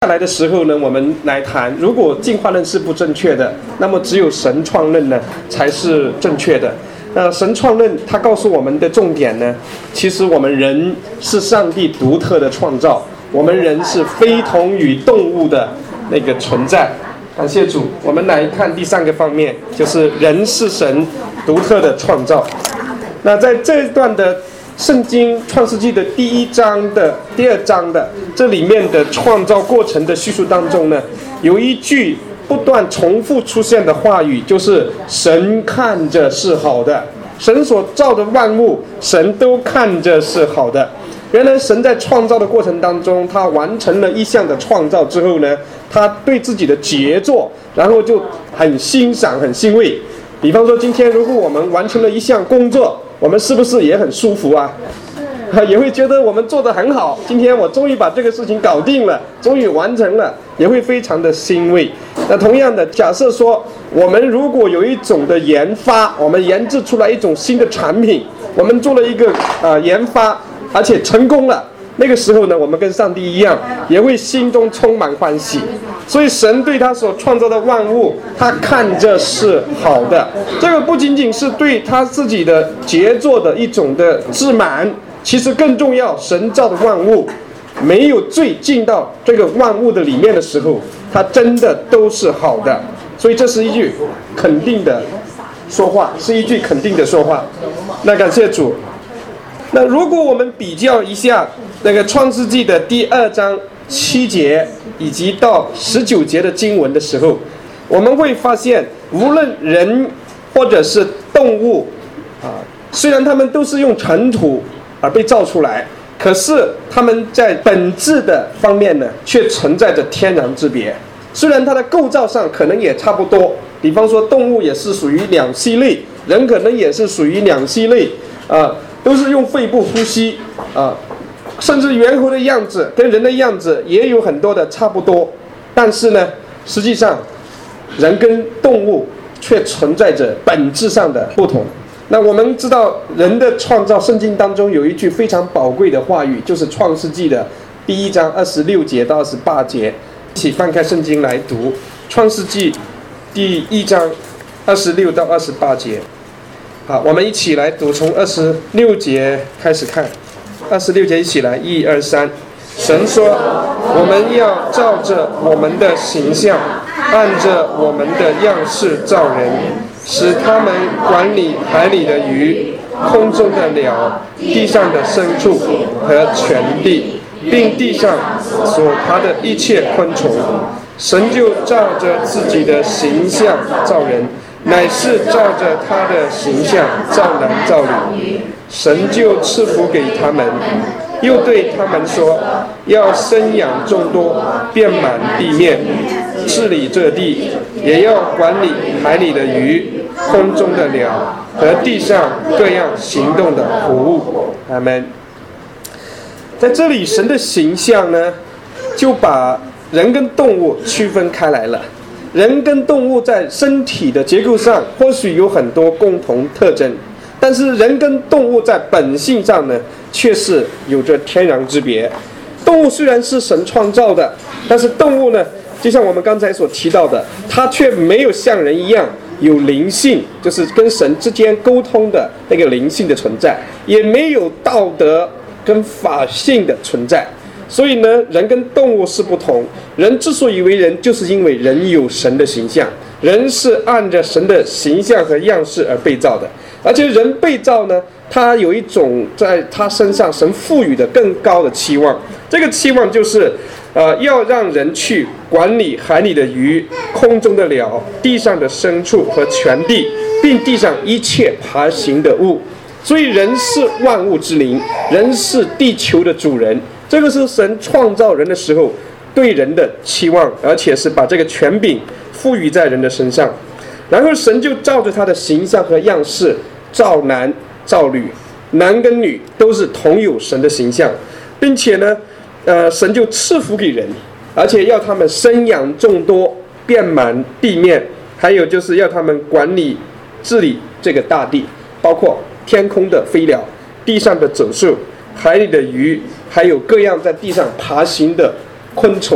下来的时候呢，我们来谈，如果进化论是不正确的，那么只有神创论呢才是正确的。神创论它告诉我们的重点呢，其实我们人是上帝独特的创造，我们人是非同于动物的那个存在。感谢主，我们来看第三个方面，就是人是神独特的创造。那在这一段的圣经创世纪的第1章的第2章的这里面的创造过程的叙述当中呢，有一句不断重复出现的话语，就是神看着是好的。神所造的万物，神都看着是好的。原来神在创造的过程当中，他完成了一项的创造之后呢，他对自己的杰作，然后就很欣赏很欣慰。比方说今天如果我们完成了一项工作，我们是不是也很舒服啊？也会觉得我们做得很好，今天我终于把这个事情搞定了，终于完成了，也会非常的欣慰。那同样的，假设说我们如果有一种的研发，我们研制出来一种新的产品，我们做了一个研发，而且成功了，那个时候呢，我们跟上帝一样，也会心中充满欢喜。所以神对他所创造的万物，他看着是好的。这个不仅仅是对他自己的杰作的一种的自满，其实更重要，神造的万物没有罪进到这个万物的里面的时候，它真的都是好的。所以这是一句肯定的说话，是一句肯定的说话。那感谢主。那如果我们比较一下那个创世纪的第2章7节以及到19节的经文的时候，我们会发现，无论人或者是动物虽然他们都是用尘土而被造出来，可是他们在本质的方面呢，却存在着天壤之别。虽然它的构造上可能也差不多，比方说动物也是属于两栖类，人可能也是属于两栖类，都是用肺部呼吸，甚至猿猴的样子跟人的样子也有很多的差不多，但是呢，实际上人跟动物却存在着本质上的不同。那我们知道人的创造，圣经当中有一句非常宝贵的话语，就是创世纪的第1章26节到28节。一起翻开圣经来读创世纪第1章26到28节。好，我们一起来读，从26节开始看。26节一起来，1、2、3。神说，我们要照着我们的形象，按着我们的样式造人，使他们管理海里的鱼、空中的鸟、地上的牲畜和全地，并地上所爬的一切昆虫。神就照着自己的形象造人，乃是照着他的形象造男造女。神就赐福给他们，又对他们说，要生养众多，遍满地面，治理这地，也要管理海里的鱼、空中的鸟和地上各样行动的活物。阿们。在这里，神的形象呢，就把人跟动物区分开来了。人跟动物在身体的结构上或许有很多共同特征，但是人跟动物在本性上呢，却是有着天壤之别。动物虽然是神创造的，但是动物呢，就像我们刚才所提到的，它却没有像人一样有灵性，就是跟神之间沟通的那个灵性的存在，也没有道德跟法性的存在。所以呢，人跟动物是不同。人之所以为人，就是因为人有神的形象，人是按着神的形象和样式而被造的。而且人被造呢，他有一种在他身上神赋予的更高的期望。这个期望就是要让人去管理海里的鱼、空中的鸟、地上的牲畜和全地，并地上一切爬行的物。所以人是万物之灵，人是地球的主人。这个是神创造人的时候对人的期望，而且是把这个权柄赋予在人的身上。然后神就照着他的形象和样式造男造女，男跟女都是同有神的形象，并且呢，神就赐福给人，而且要他们生养众多，遍满地面，还有就是要他们管理治理这个大地，包括天空的飞鸟、地上的走兽、海里的鱼，还有各样在地上爬行的昆虫，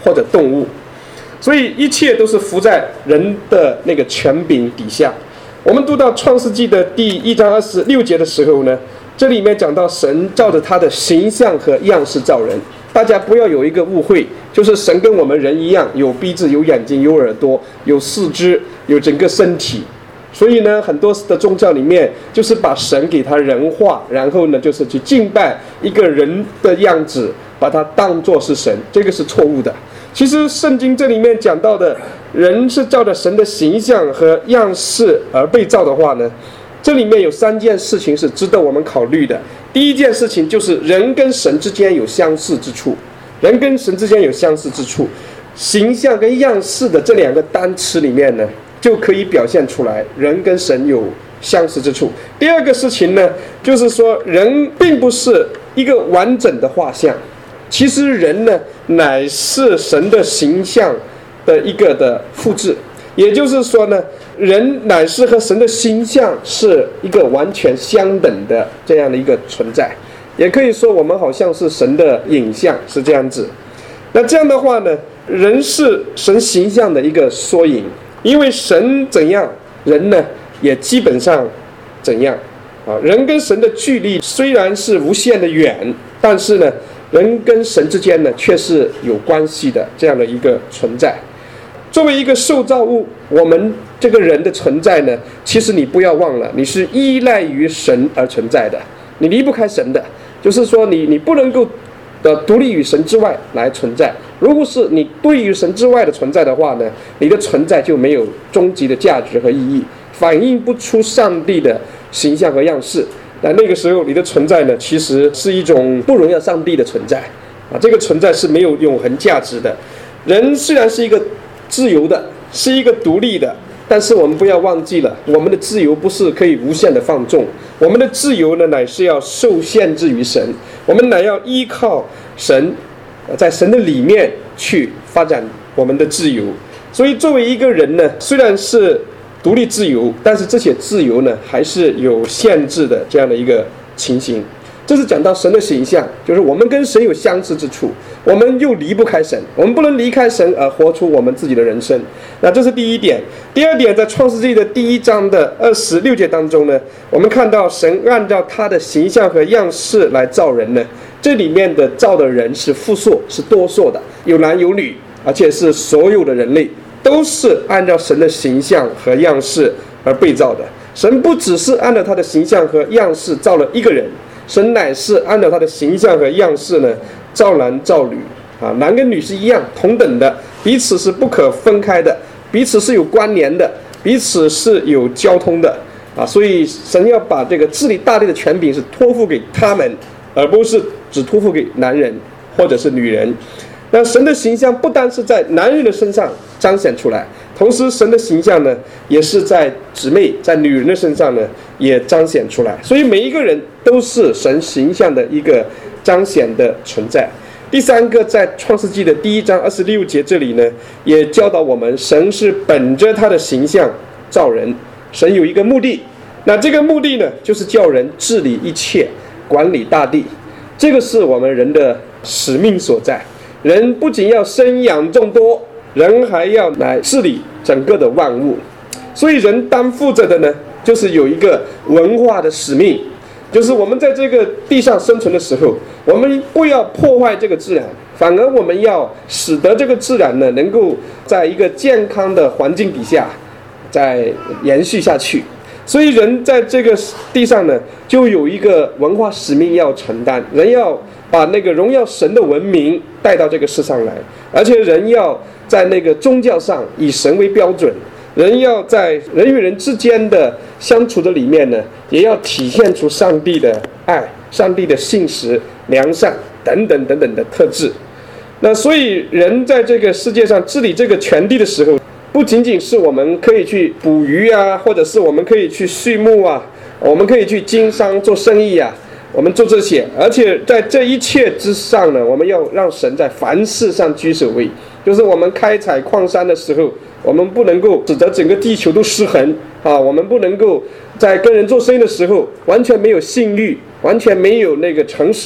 或者动物。所以一切都是服在人的那个权柄底下。我们读到创世纪的第1章26节的时候呢，这里面讲到神照着他的形象和样式造人。大家不要有一个误会，就是神跟我们人一样，有鼻子有眼睛有耳朵有四肢有整个身体。所以呢，很多的宗教里面就是把神给他人化，然后呢就是去敬拜一个人的样子，把它当作是神，这个是错误的。其实圣经这里面讲到的人是照着神的形象和样式而被造的话呢，这里面有3件事情是值得我们考虑的。第一件事情就是人跟神之间有相似之处，人跟神之间有相似之处，形象跟样式的这2个单词里面呢，就可以表现出来人跟神有相似之处。第二个事情呢，就是说人并不是一个完整的画像，其实人呢乃是神的形象的一个的复制，也就是说呢，人乃是和神的形象是一个完全相等的这样的一个存在，也可以说我们好像是神的影像，是这样子。那这样的话呢，人是神形象的一个缩影，因为神怎样，人呢也基本上怎样啊。人跟神的距离虽然是无限的远，但是呢人跟神之间呢却是有关系的这样的一个存在。作为一个受造物，我们这个人的存在呢，其实你不要忘了，你是依赖于神而存在的，你离不开神的，就是说你不能够独立于神之外来存在。如果是你对于神之外的存在的话呢，你的存在就没有终极的价值和意义，反映不出上帝的形象和样式。那个时候你的存在呢，其实是一种不荣耀上帝的存在啊，这个存在是没有永恒价值的。人虽然是一个自由的，是一个独立的，但是我们不要忘记了，我们的自由不是可以无限的放纵，我们的自由呢乃是要受限制于神，我们乃要依靠神，在神的里面去发展我们的自由。所以作为一个人呢，虽然是独立自由，但是这些自由呢还是有限制的这样的一个情形。这是讲到神的形象，就是我们跟神有相似之处，我们又离不开神，我们不能离开神而活出我们自己的人生。那这是第一点。第二点，在创世纪的第1章的26节当中呢，我们看到神按照他的形象和样式来造人呢，这里面的造的人是复数，是多数的，有男有女，而且是所有的人类都是按照神的形象和样式而被造的。神不只是按照他的形象和样式造了一个人，神乃是按照他的形象和样式呢，造男造女啊，男跟女是一样同等的，彼此是不可分开的，彼此是有关联的，彼此是有交通的啊。所以神要把这个治理大地的权柄是托付给他们，而不是只托付给男人或者是女人。那神的形象不单是在男人的身上彰显出来，同时神的形象呢也是在姊妹在女人的身上呢也彰显出来。所以每一个人都是神形象的一个彰显的存在。第三个，在创世纪的第1章26节这里呢，也教导我们神是本着他的形象造人，神有一个目的，那这个目的呢就是叫人治理一切，管理大地，这个是我们人的使命所在。人不仅要生养众多，人还要来治理整个的万物。所以人担负着的呢，就是有一个文化的使命，就是我们在这个地上生存的时候，我们不要破坏这个自然，反而我们要使得这个自然呢能够在一个健康的环境底下再延续下去。所以人在这个地上呢，就有一个文化使命要承担，人要把那个荣耀神的文明带到这个世上来，而且人要在那个宗教上以神为标准，人要在人与人之间的相处的里面呢，也要体现出上帝的爱、上帝的信实、良善等等等等的特质。那所以人在这个世界上治理这个全地的时候，不仅仅是我们可以去捕鱼啊，或者是我们可以去畜牧啊，我们可以去经商做生意啊，我们做这些，而且在这一切之上呢，我们要让神在凡事上居首位。就是我们开采矿山的时候，我们不能够使得整个地球都失衡啊，我们不能够在跟人做生意的时候完全没有信誉，完全没有那个诚实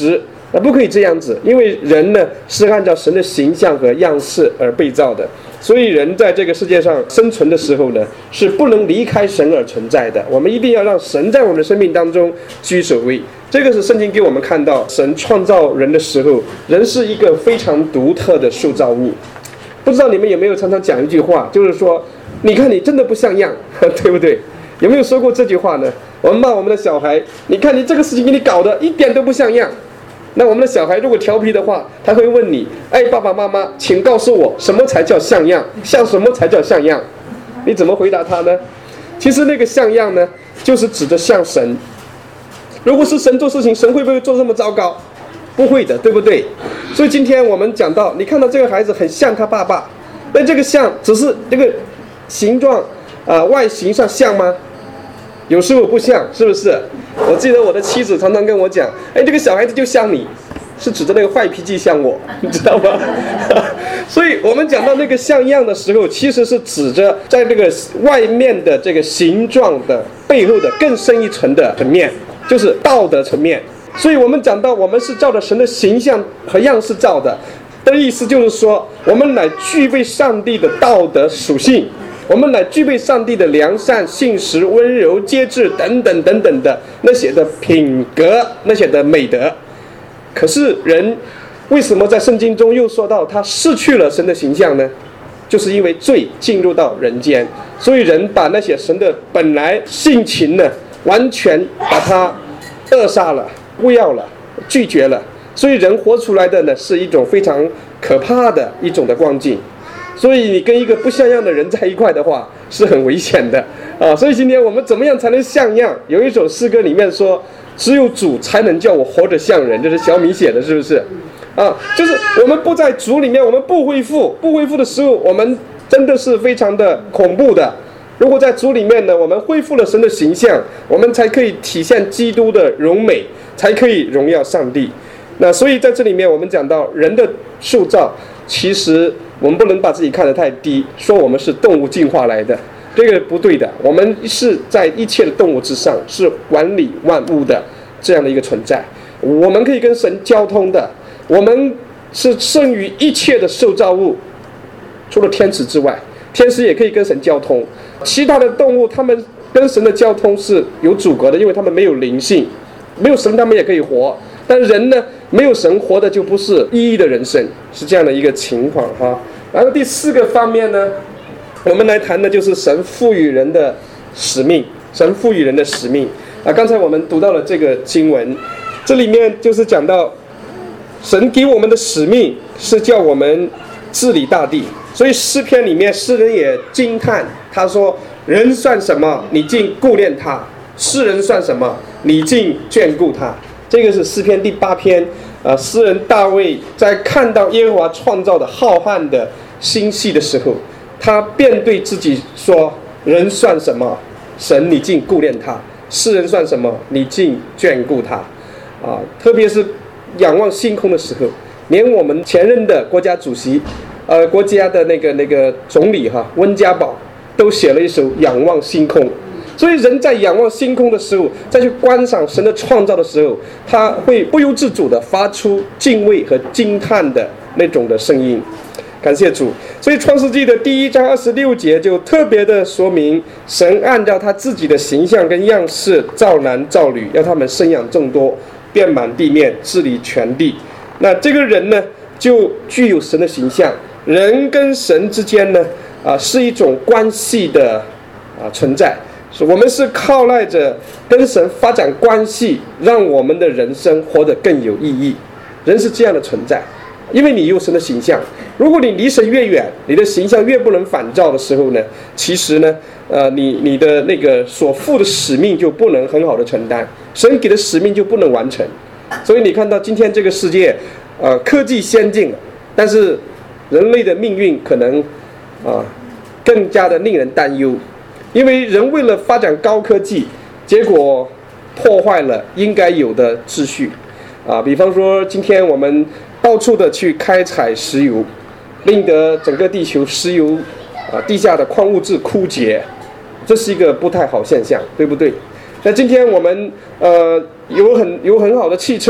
不可以这样子，因为人呢是按照神的形象和样式而被造的，所以人在这个世界上生存的时候呢，是不能离开神而存在的。我们一定要让神在我们的生命当中居首位。这个是圣经给我们看到，神创造人的时候，人是一个非常独特的受造物。不知道你们有没有常常讲一句话，就是说，你看你真的不像样，对不对？有没有说过这句话呢？我们骂我们的小孩，你看你这个事情给你搞得一点都不像样。那我们的小孩如果调皮的话，他会问你，哎，爸爸妈妈，请告诉我，什么才叫像样？像什么才叫像样？你怎么回答他呢？其实那个像样呢，就是指着像神。如果是神做事情，神会不会做这么糟糕？不会的，对不对？所以今天我们讲到，你看到这个孩子很像他爸爸，但这个像只是这个形状外形上像吗？有时候不像，是不是？我记得我的妻子常常跟我讲，哎，这个小孩子就像你，是指着那个坏脾气像我，你知道吗？所以我们讲到那个像样的时候，其实是指着在这个外面的这个形状的背后的更深一层的层面，就是道德层面。所以我们讲到我们是照着神的形象和样式造的意思，就是说我们乃具备上帝的道德属性，我们乃具备上帝的良善、信实、温柔、节制等等等等的那些的品格，那些的美德。可是人为什么在圣经中又说到他失去了神的形象呢？就是因为罪进入到人间，所以人把那些神的本来性情呢，完全把它扼杀了，不要了，拒绝了。所以人活出来的呢，是一种非常可怕的一种的光景。所以你跟一个不像样的人在一块的话，是很危险的啊！所以今天我们怎么样才能像样？有一首诗歌里面说，只有主才能叫我活得像人，这是小米写的，是不是？啊，就是我们不在主里面，我们不恢复的时候，我们真的是非常的恐怖的。如果在主里面呢，我们恢复了神的形象，我们才可以体现基督的荣美，才可以荣耀上帝。那所以在这里面我们讲到人的塑造，其实我们不能把自己看得太低，说我们是动物进化来的，这个不对的。我们是在一切的动物之上，是管理万物的这样的一个存在。我们可以跟神交通的，我们是胜于一切的受造物，除了天使之外，天使也可以跟神交通。其他的动物他们跟神的交通是有阻隔的，因为他们没有灵性，没有神他们也可以活。但人呢，没有神活的就不是意义的人生，是这样的一个情况哈。然后第四个方面呢，我们来谈的就是神赋予人的使命。神赋予人的使命啊，刚才我们读到了这个经文，这里面就是讲到神给我们的使命是叫我们治理大地。所以诗篇里面诗人也惊叹，他说：人算什么，你竟顾念他；世人算什么，你竟眷顾他。这个是诗篇第8篇，诗人大卫在看到耶和华创造的浩瀚的星系的时候，他便对自己说：人算什么，神你竟顾念他；世人算什么，你竟眷顾他。特别是仰望星空的时候，连我们前任的国家主席，国家的那个总理温家宝都写了一首《仰望星空》。所以人在仰望星空的时候，再去观赏神的创造的时候，他会不由自主地发出敬畏和惊叹的那种的声音。感谢主。所以创世纪的第1章26节就特别的说明，神按照他自己的形象跟样式造男造女，要他们生养众多，遍满地面，治理全地。那这个人呢，就具有神的形象。人跟神之间呢，是一种关系的存在。我们是靠赖着跟神发展关系，让我们的人生活得更有意义。人是这样的存在，因为你有神的形象。如果你离神越远，你的形象越不能反照的时候呢，其实呢，你的那个所负的使命就不能很好的承担，神给的使命就不能完成。所以你看到今天这个世界，科技先进了，但是人类的命运可能更加的令人担忧。因为人为了发展高科技，结果破坏了应该有的秩序比方说今天我们到处的去开采石油，令得整个地球石油地下的矿物质枯竭，这是一个不太好现象，对不对？那今天我们有很好的汽车，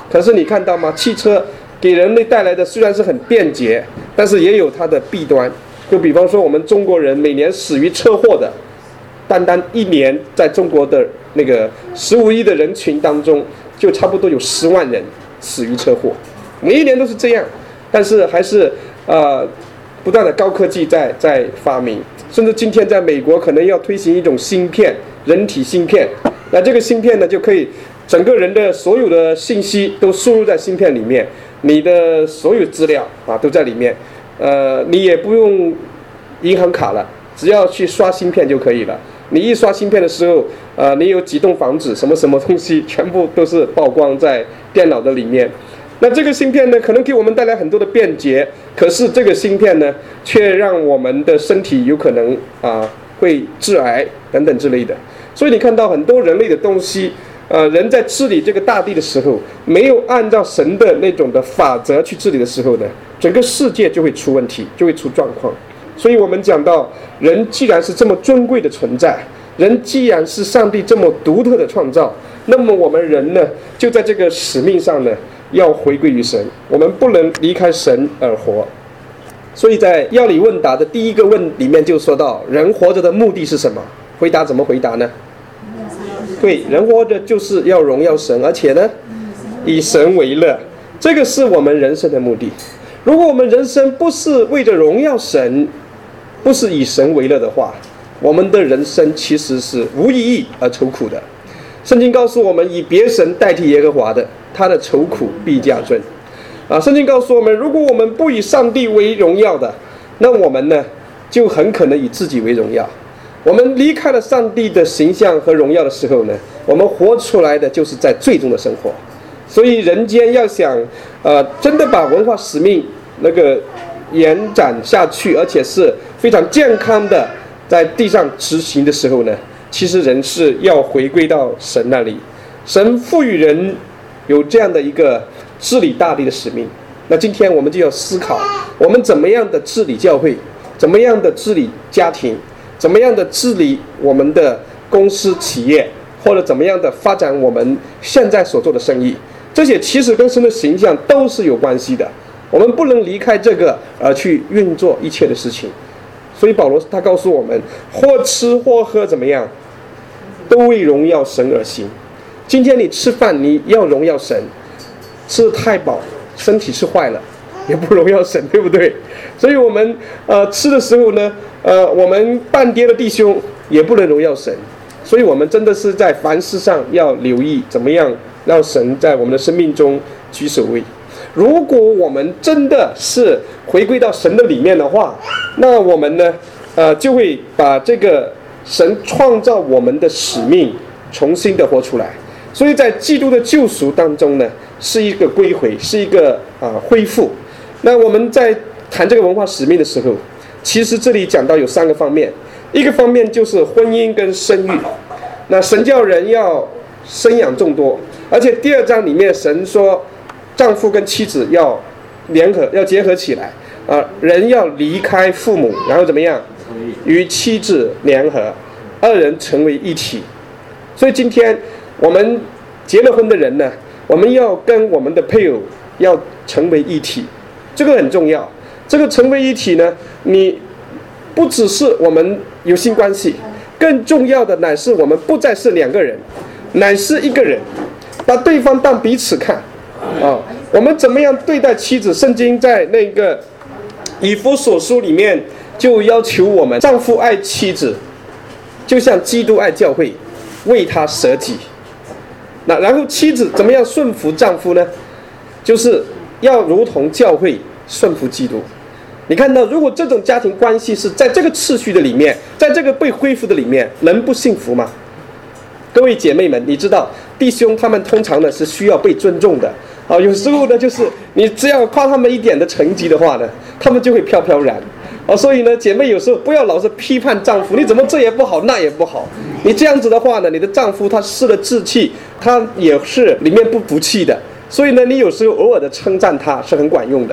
可是你看到吗？汽车给人类带来的虽然是很便捷，但是也有它的弊端。就比方说我们中国人每年死于车祸的，单单一年在中国的那个15亿的人群当中，就差不多有10万人死于车祸，每一年都是这样。但是还是不断的高科技在发明，甚至今天在美国可能要推行一种芯片，人体芯片。那这个芯片呢，就可以整个人的所有的信息都输入在芯片里面，你的所有资料都在里面。你也不用银行卡了，只要去刷芯片就可以了。你一刷芯片的时候，你有几栋房子，什么什么东西，全部都是曝光在电脑的里面。那这个芯片呢，可能给我们带来很多的便捷，可是这个芯片呢，却让我们的身体有可能会致癌等等之类的。所以你看到很多人类的东西，人在治理这个大地的时候，没有按照神的那种的法则去治理的时候呢，整个世界就会出问题，就会出状况。所以我们讲到，人既然是这么尊贵的存在，人既然是上帝这么独特的创造，那么我们人呢，就在这个使命上呢，要回归于神，我们不能离开神而活。所以在要理问答的第一个问里面就说到，人活着的目的是什么？回答怎么回答呢？对，人活着就是要荣耀神，而且呢，以神为乐，这个是我们人生的目的。如果我们人生不是为着荣耀神，不是以神为乐的话，我们的人生其实是无意义而愁苦的。圣经告诉我们，以别神代替耶和华的，他的愁苦必加增。圣经告诉我们，如果我们不以上帝为荣耀的，那我们呢，就很可能以自己为荣耀。我们离开了上帝的形象和荣耀的时候呢，我们活出来的就是在罪中的生活。所以人间要想真的把文化使命那个延展下去，而且是非常健康的在地上执行的时候呢，其实人是要回归到神那里。神赋予人有这样的一个治理大地的使命。那今天我们就要思考，我们怎么样的治理教会，怎么样的治理家庭，怎么样的治理我们的公司企业，或者怎么样的发展我们现在所做的生意，这些其实跟神的形象都是有关系的。我们不能离开这个而去运作一切的事情。所以保罗他告诉我们，或吃或喝怎么样，都为荣耀神而行。今天你吃饭，你要荣耀神，吃得太饱，身体吃坏了，也不荣耀神，对不对？所以我们吃的时候呢，我们半跌的弟兄也不能荣耀神。所以我们真的是在凡事上要留意，怎么样让神在我们的生命中居首位。如果我们真的是回归到神的里面的话，那我们呢，就会把这个神创造我们的使命重新的活出来。所以在基督的救赎当中呢，是一个归回，是一个恢复。那我们在谈这个文化使命的时候，其实这里讲到有3个方面，一个方面就是婚姻跟生育。那神叫人要生养众多，而且第2章里面神说，丈夫跟妻子要联合，要结合起来，人要离开父母，然后怎么样，与妻子联合，2人成为一体。所以今天我们结了婚的人呢，我们要跟我们的配偶要成为一体，这个很重要。这个成为一体呢，你不只是我们有性关系，更重要的乃是我们不再是2个人，乃是1个人，把对方当彼此看。我们怎么样对待妻子？圣经在那个以弗所书里面就要求我们，丈夫爱妻子，就像基督爱教会，为他舍己。那然后妻子怎么样顺服丈夫呢？就是要如同教会顺服基督。你看到，如果这种家庭关系是在这个次序的里面，在这个被恢复的里面，能不幸福吗？各位姐妹们，你知道弟兄他们通常呢是需要被尊重的。有时候呢，就是你只要夸他们一点的成绩的话呢，他们就会飘飘然。所以呢，姐妹有时候不要老是批判丈夫，你怎么这也不好那也不好。你这样子的话呢，你的丈夫他失了志气，他也是里面不服气的。所以呢，你有时候偶尔的称赞他是很管用的。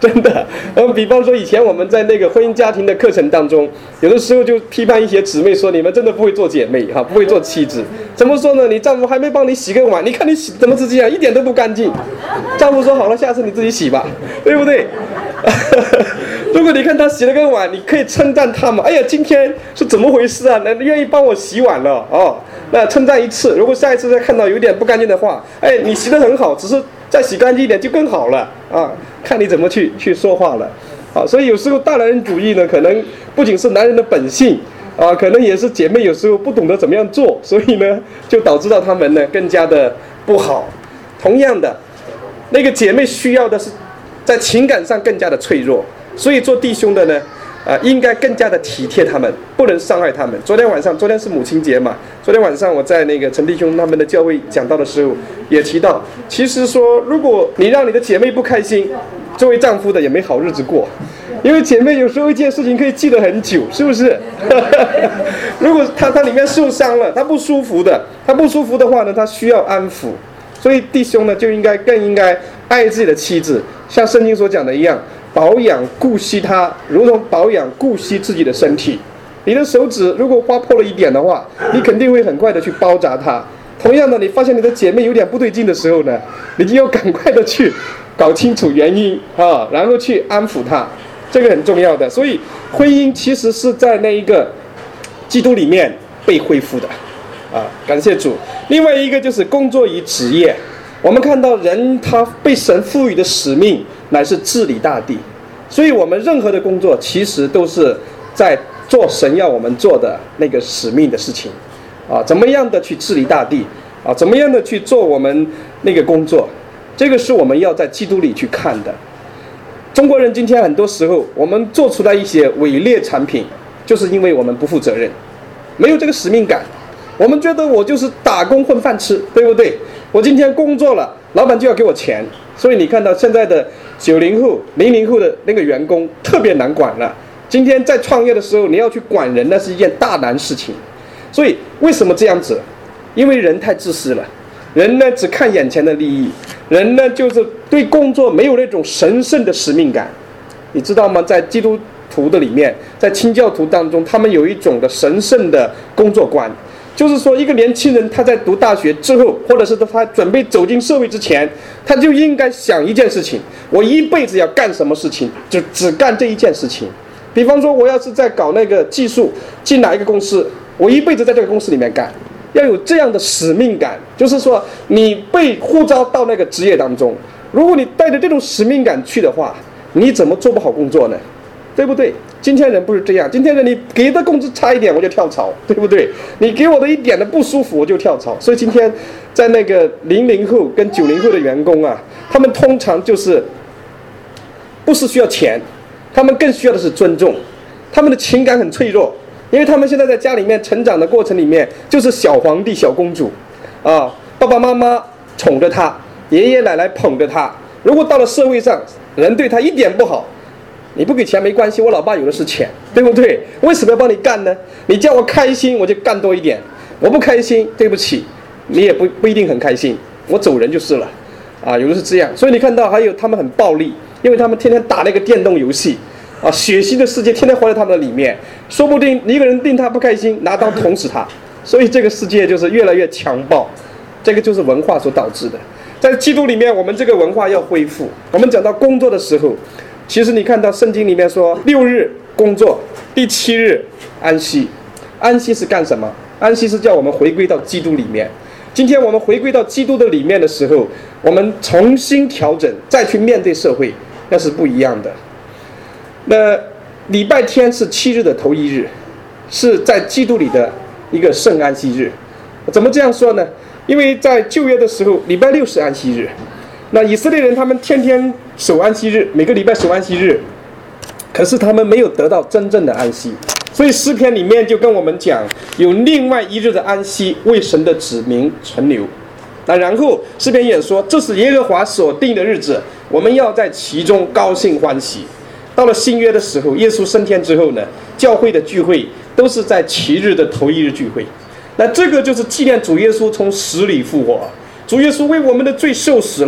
真的。比方说以前我们在那个婚姻家庭的课程当中，有的时候就批判一些姊妹说，你们真的不会做姐妹哈，不会做妻子。怎么说呢？你丈夫还没帮你洗个碗，你看你洗怎么是这样，一点都不干净。丈夫说好了，下次你自己洗吧，对不对？如果你看他洗了个碗，你可以称赞他嘛？哎呀，今天是怎么回事啊？那愿意帮我洗碗了哦，那称赞一次。如果下一次再看到有点不干净的话，哎，你洗得很好，只是再洗干净一点就更好了啊！看你怎么去说话了啊！所以有时候大男人主义呢，可能不仅是男人的本性啊，可能也是姐妹有时候不懂得怎么样做，所以呢，就导致到他们呢更加的不好。同样的，那个姐妹需要的是在情感上更加的脆弱。所以做弟兄的呢，应该更加的体贴他们，不能伤害他们。昨天是母亲节嘛，昨天晚上我在那个陈弟兄他们的教会讲到的时候，也提到，其实说如果你让你的姐妹不开心，作为丈夫的也没好日子过，因为姐妹有时候一件事情可以记得很久，是不是？如果她里面受伤了，她不舒服的话呢，她需要安抚。所以弟兄呢就更应该爱自己的妻子，像圣经所讲的一样，保养顾惜她，如同保养顾惜自己的身体。你的手指如果划破了一点的话，你肯定会很快的去包扎它。同样的，你发现你的姐妹有点不对劲的时候呢，你就要赶快的去搞清楚原因啊，然后去安抚她，这个很重要的。所以婚姻其实是在那一个基督里面被恢复的啊，感谢主。另外一个就是工作与职业，我们看到人他被神赋予的使命乃是治理大地，所以我们任何的工作其实都是在做神要我们做的那个使命的事情啊，怎么样的去治理大地啊，怎么样的去做我们那个工作，这个是我们要在基督里去看的。中国人今天很多时候我们做出来一些伪劣产品，就是因为我们不负责任，没有这个使命感。我们觉得我就是打工混饭吃，对不对？我今天工作了，老板就要给我钱，所以你看到现在的90后、00后的那个员工特别难管了。今天在创业的时候，你要去管人，那是一件大难事情。所以为什么这样子？因为人太自私了，人呢只看眼前的利益，人呢就是对工作没有那种神圣的使命感。你知道吗？在基督徒的里面，在清教徒当中，他们有一种的神圣的工作观。就是说一个年轻人他在读大学之后，或者是他准备走进社会之前，他就应该想一件事情，我一辈子要干什么事情，就只干这一件事情。比方说我要是在搞那个技术，进哪一个公司，我一辈子在这个公司里面干，要有这样的使命感。就是说你被呼召到那个职业当中，如果你带着这种使命感去的话，你怎么做不好工作呢？对不对？今天人不是这样，今天人你给的工资差一点我就跳槽，对不对？你给我的一点的不舒服我就跳槽。所以今天在那个00后跟90后的员工啊，他们通常就是不是需要钱，他们更需要的是尊重。他们的情感很脆弱，因为他们现在在家里面成长的过程里面就是小皇帝小公主啊，爸爸妈妈宠着他，爷爷奶奶捧着他。如果到了社会上人对他一点不好，你不给钱没关系，我老爸有的是钱，对不对？为什么要帮你干呢？你叫我开心我就干多一点，我不开心对不起，你也不一定很开心，我走人就是了啊，有的是这样。所以你看到还有他们很暴力，因为他们天天打那个电动游戏啊，血腥的世界天天活在他们的里面，说不定一个人令他不开心，拿刀捅死他。所以这个世界就是越来越强暴，这个就是文化所导致的。在基督里面，我们这个文化要恢复。我们讲到工作的时候，其实你看到圣经里面说6日工作，第7日安息。安息是干什么？安息是叫我们回归到基督里面。今天我们回归到基督的里面的时候，我们重新调整，再去面对社会，那是不一样的。那礼拜天是7日的头1日，是在基督里的一个圣安息日。怎么这样说呢？因为在旧约的时候，礼拜6是安息日。那以色列人他们天天守安息日，每个礼拜守安息日，可是他们没有得到真正的安息。所以诗篇里面就跟我们讲，有另外1日的安息为神的子民存留。那然后诗篇也说，这是耶和华所定的日子，我们要在其中高兴欢喜。到了新约的时候，耶稣升天之后呢，教会的聚会都是在7日的头1日聚会。那这个就是纪念主耶稣从死里复活，主耶稣为我们的罪受死了，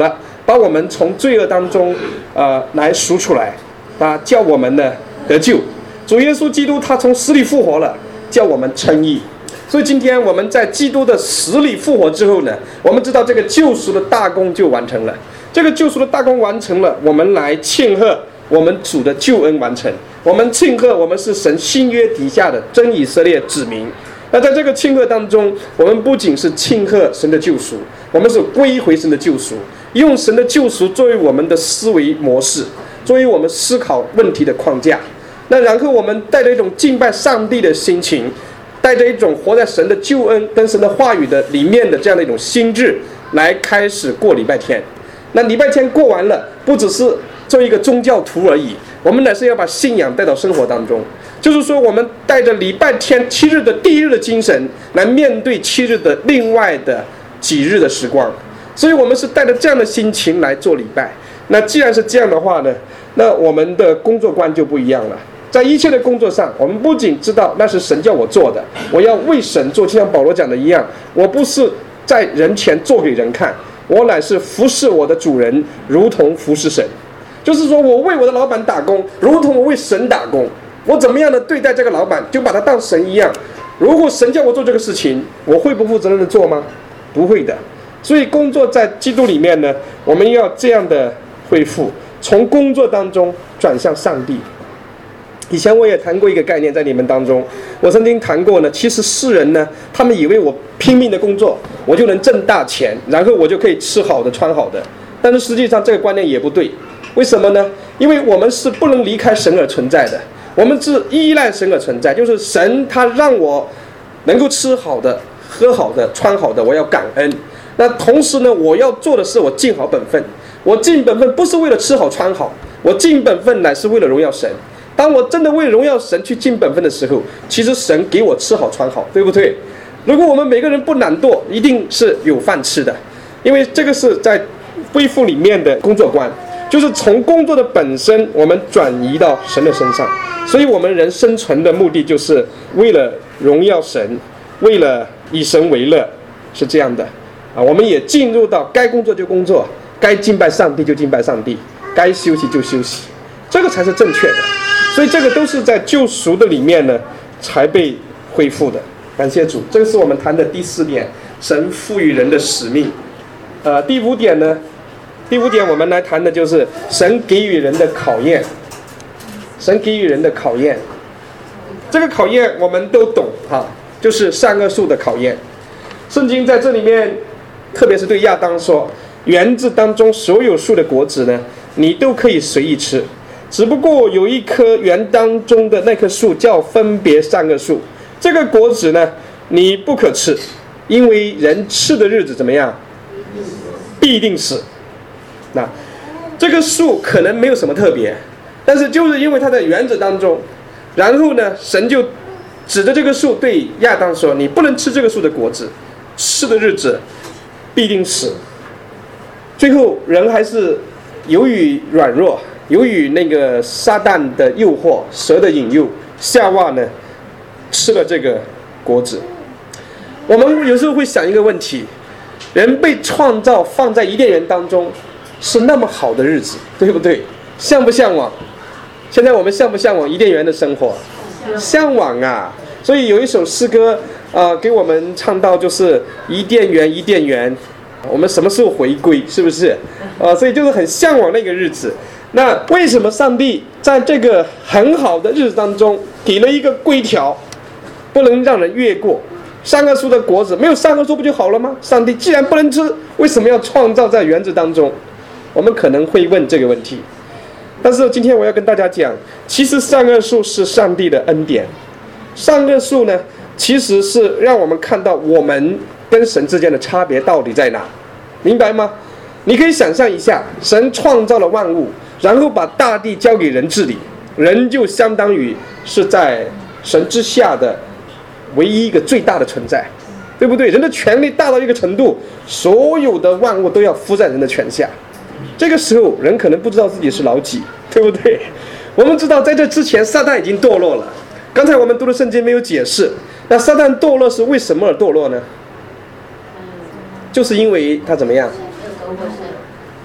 把我们从罪恶当中来赎出来，叫我们呢得救。主耶稣基督他从死里复活了，叫我们称义。所以今天我们在基督的死里复活之后呢，我们知道这个救赎的大功就完成了。这个救赎的大功完成了，我们来庆贺我们主的救恩完成，我们庆贺我们是神新约底下的真以色列子民。那在这个庆贺当中，我们不仅是庆贺神的救赎，我们是归回神的救赎，用神的救赎作为我们的思维模式，作为我们思考问题的框架。那然后我们带着一种敬拜上帝的心情，带着一种活在神的救恩跟神的话语的里面的这样的一种心智，来开始过礼拜天。那礼拜天过完了，不只是做一个宗教徒而已，我们乃是要把信仰带到生活当中。就是说，我们带着礼拜天7日的第一日的精神，来面对7日的另外的几日的时光。所以我们是带着这样的心情来做礼拜。那既然是这样的话呢，那我们的工作观就不一样了。在一切的工作上，我们不仅知道那是神叫我做的，我要为神做，就像保罗讲的一样，我不是在人前做给人看，我乃是服侍我的主人，如同服侍神。就是说我为我的老板打工，如同我为神打工。我怎么样的对待这个老板，就把他当神一样。如果神叫我做这个事情，我会不负责任的做吗？不会的。所以工作在基督里面呢，我们要这样的恢复，从工作当中转向上帝。以前我也谈过一个概念，在你们当中，我曾经谈过呢。其实世人呢，他们以为我拼命的工作，我就能挣大钱，然后我就可以吃好的穿好的。但是实际上这个观念也不对。为什么呢？因为我们是不能离开神而存在的，我们是依赖神而存在。就是神他让我能够吃好的、喝好的、穿好的，我要感恩。那同时呢，我要做的是我尽好本分。我尽本分不是为了吃好穿好，我尽本分乃是为了荣耀神。当我真的为荣耀神去尽本分的时候，其实神给我吃好穿好，对不对？如果我们每个人不懒惰，一定是有饭吃的。因为这个是在恢复里面的工作观，就是从工作的本身我们转移到神的身上。所以我们人生存的目的就是为了荣耀神，为了以神为乐，是这样的我们也进入到该工作就工作，该敬拜上帝就敬拜上帝，该休息就休息，这个才是正确的。所以这个都是在救赎的里面呢才被恢复的。感谢主。这个是我们谈的第4点，神赋予人的使命。第5点呢，第5点我们来谈的就是神给予人的考验。神给予人的考验，这个考验我们都懂就是善恶树的考验。圣经在这里面特别是对亚当说，园子当中所有树的果子呢，你都可以随意吃，只不过有一棵园当中的那棵树叫分别善恶树，这个果子呢你不可吃，因为人吃的日子怎么样，必定死。那这个树可能没有什么特别，但是就是因为它在园子当中，然后呢神就指着这个树对亚当说，你不能吃这个树的果子，吃的日子必定死。最后人还是由于软弱，由于那个撒旦的诱惑，蛇的引诱，夏娃呢吃了这个果子。我们有时候会想一个问题，人被创造放在伊甸园当中，是那么好的日子，对不对？向不向往？现在我们向不向往伊甸园的生活？向往啊！所以有一首诗歌给我们唱到，就是伊甸园，伊甸园，我们什么时候回归？是不是？所以就是很向往那个日子。那为什么上帝在这个很好的日子当中给了一个规条，不能让人越过？善恶树的果子，没有善恶树不就好了吗？上帝既然不能吃，为什么要创造在园子当中？我们可能会问这个问题。但是今天我要跟大家讲，其实善恶树是上帝的恩典。善恶树呢，其实是让我们看到我们跟神之间的差别到底在哪，明白吗？你可以想象一下，神创造了万物，然后把大地交给人治理，人就相当于是在神之下的唯一一个最大的存在，对不对？人的权力大到一个程度，所有的万物都要服在人的权下。这个时候人可能不知道自己是老几，对不对？我们知道在这之前撒旦已经堕落了，刚才我们读的圣经没有解释，那撒旦堕落是为什么而堕落呢？就是因为他怎么样？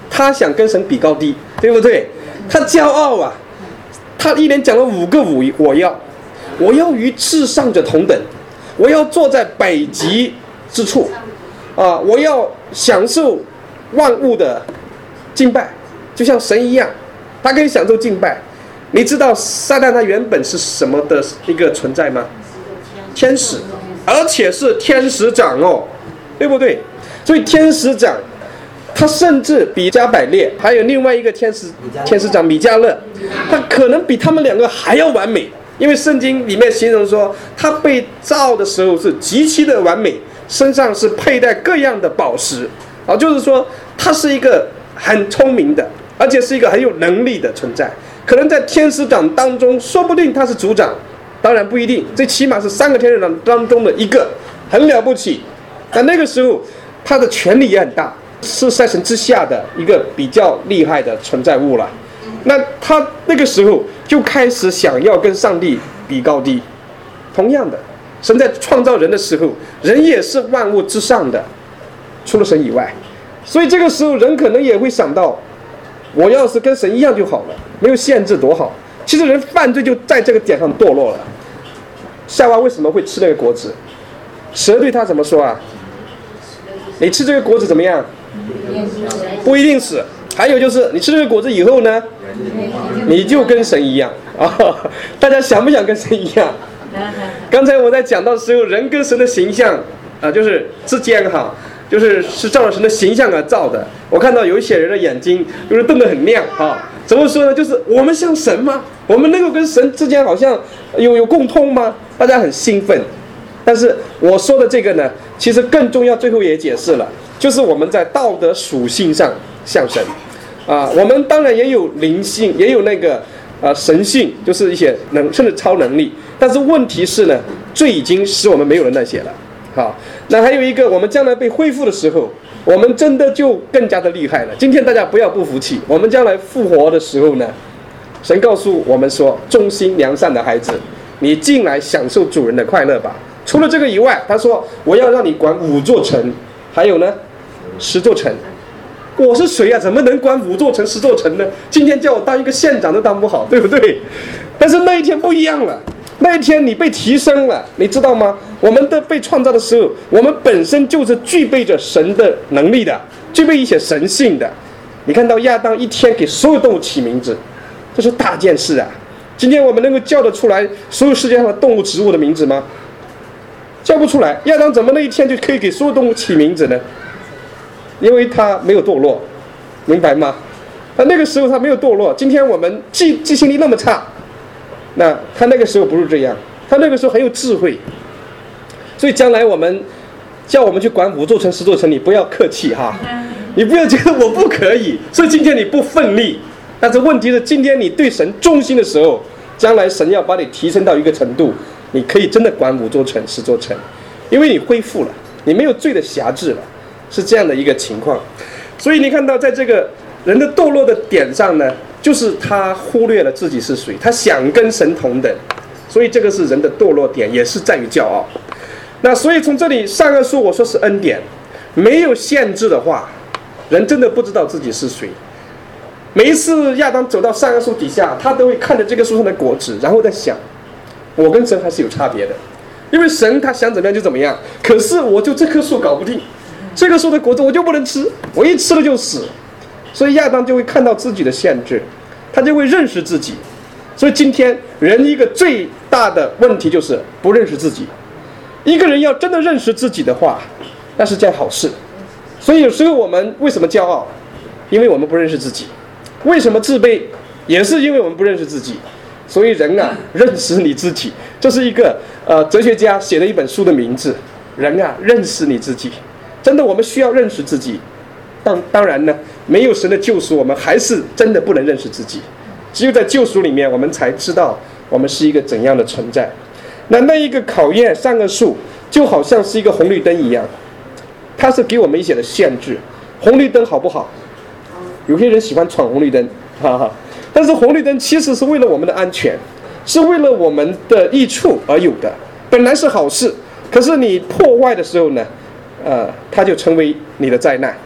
他想跟神比高低，对不对？他骄傲啊，他一连讲了5个我要与至上者同等，我要坐在北极之处啊，我要享受万物的敬拜，就像神一样，他可以享受敬拜。你知道撒旦他原本是什么的一个存在吗？天使，而且是天使长哦，对不对？所以天使长他甚至比加百列还有另外一个天使长米迦勒，他可能比他们2个还要完美，因为圣经里面形容说他被造的时候是极其的完美，身上是佩戴各样的宝石啊，就是说他是一个很聪明的，而且是一个很有能力的存在。可能在天使长当中，说不定他是组长，当然不一定，最起码是3个天使长当中的一个，很了不起。但那个时候他的权力也很大，是在神之下的一个比较厉害的存在物了。那他那个时候就开始想要跟上帝比高低。同样的，神在创造人的时候，人也是万物之上的，除了神以外。所以这个时候人可能也会想到，我要是跟神一样就好了，没有限制多好。其实人犯罪就在这个点上堕落了。夏娃为什么会吃那个果子？蛇对他怎么说啊？你吃这个果子怎么样？不一定死。还有就是你吃这个果子以后呢，你就跟神一样啊！大家想不想跟神一样？刚才我在讲到的时候，人跟神的形象啊，就是之间哈，是照着神的形象而造的。我看到有一些人的眼睛就是瞪得很亮啊，怎么说呢？就是我们像神吗？我们能够跟神之间好像有共通吗？大家很兴奋。但是我说的这个呢，其实更重要，最后也解释了，就是我们在道德属性上像神啊，我们当然也有灵性，也有那个神性，就是一些甚至超能力。但是问题是呢，罪已经使我们没有了那些了。好，那还有一个，我们将来被恢复的时候，我们真的就更加的厉害了。今天大家不要不服气，我们将来复活的时候呢，神告诉我们说，忠心良善的孩子，你进来享受主人的快乐吧。除了这个以外，他说我要让你管5座城，还有呢10座城。我是谁啊？怎么能管5座城10座城呢？今天叫我当一个县长都当不好，对不对？但是那一天不一样了，那一天你被提升了，你知道吗？我们的被创造的时候，我们本身就是具备着神的能力的，具备一些神性的。你看到亚当一天给所有动物起名字，这是大件事啊！今天我们能够叫得出来所有世界上的动物植物的名字吗？叫不出来。亚当怎么那一天就可以给所有动物起名字呢？因为他没有堕落，明白吗？他那个时候他没有堕落。今天我们记性力那么差，那他那个时候不是这样，他那个时候很有智慧。所以将来我们叫我们去管5座城10座城，你不要客气哈，你不要觉得我不可以。所以今天你不奋力，但是问题是今天你对神忠心的时候，将来神要把你提升到一个程度，你可以真的管5座城10座城，因为你恢复了，你没有罪的辖制了，是这样的一个情况。所以你看到在这个人的堕落的点上呢，就是他忽略了自己是谁，他想跟神同等，所以这个是人的堕落点，也是在于骄傲。那所以从这里善恶树我说是恩典，没有限制的话，人真的不知道自己是谁。每一次亚当走到善恶树底下，他都会看着这个树上的果子，然后在想，我跟神还是有差别的，因为神他想怎么样就怎么样，可是我就这棵树搞不定，这个树的果子我就不能吃，我一吃了就死。所以亚当就会看到自己的限制，他就会认识自己。所以今天人一个最大的问题就是不认识自己。一个人要真的认识自己的话，那是件好事。所以有时候我们为什么骄傲？因为我们不认识自己。为什么自卑？也是因为我们不认识自己。所以人啊，认识你自己，这是一个哲学家写的一本书的名字。人啊，认识你自己。真的，我们需要认识自己。当然呢，没有神的救赎，我们还是真的不能认识自己。只有在救赎里面，我们才知道我们是一个怎样的存在。那一个考验善恶树，就好像是一个红绿灯一样，它是给我们一些的限制。红绿灯好不好？有些人喜欢闯红绿灯，哈哈。但是红绿灯其实是为了我们的安全，是为了我们的益处而有的，本来是好事。可是你破坏的时候呢，它就成为你的灾难。